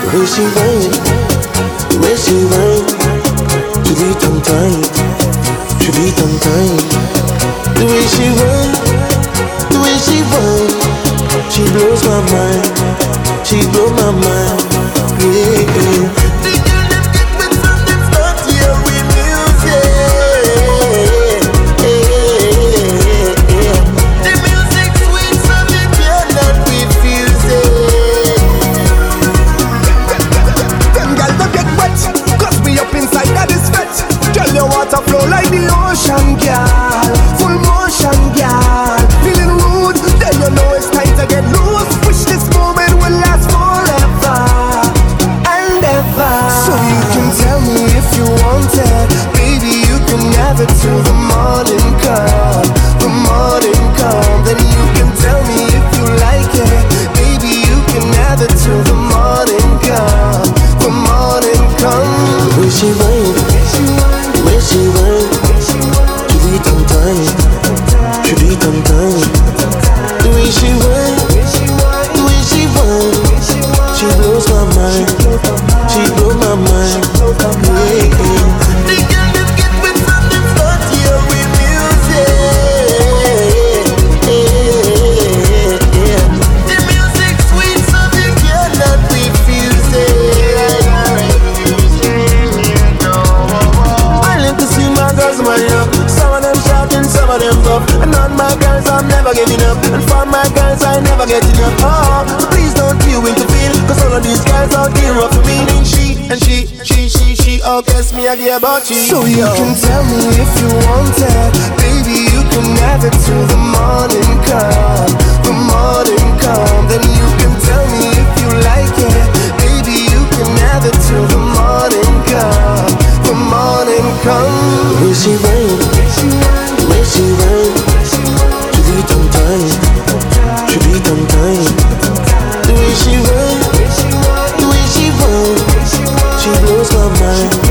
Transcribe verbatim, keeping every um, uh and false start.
The way she whine, the way she whine, she be tongue tied, she be tongue tied. The way she whine, the way she whine, she blows my mind, she blows my mind. Yeah, yeah. Water flow like the ocean, girl. Full motion, girl. Feeling rude, then you know it's time to get loose. Wish this moment will last forever and ever. So you can tell me if you want it, baby. You can have it till the morning come, the morning come. Then you can tell me if you like it, baby. You can have it till the morning come, the morning come. Will she wait? Where she went, she be tongue tied, she be tongue tied. The way she went, the way she went, she blows my mind, she blows my mind. Yeah, yeah. The girl that get with from the start here with music. Yeah, yeah. The music sweet, so they cannot refuse it. Some of them shouting, some of them tough. And on my girls I'm never giving up, and for my girls I never get enough. Oh, so please don't you interfere, cause all of these guys out there are for me. And she, and she, she, she, she, oh, guess me I care about you. So you can tell me if you want it, baby, you can have it till the morning come, the morning come. Then you can tell me if you like it, baby, you can have it till the morning come, the morning come. The way she whine, the way she whine, she be tongue tied, she be tongue tied. The way she whine, the way she whine, she blows my mind.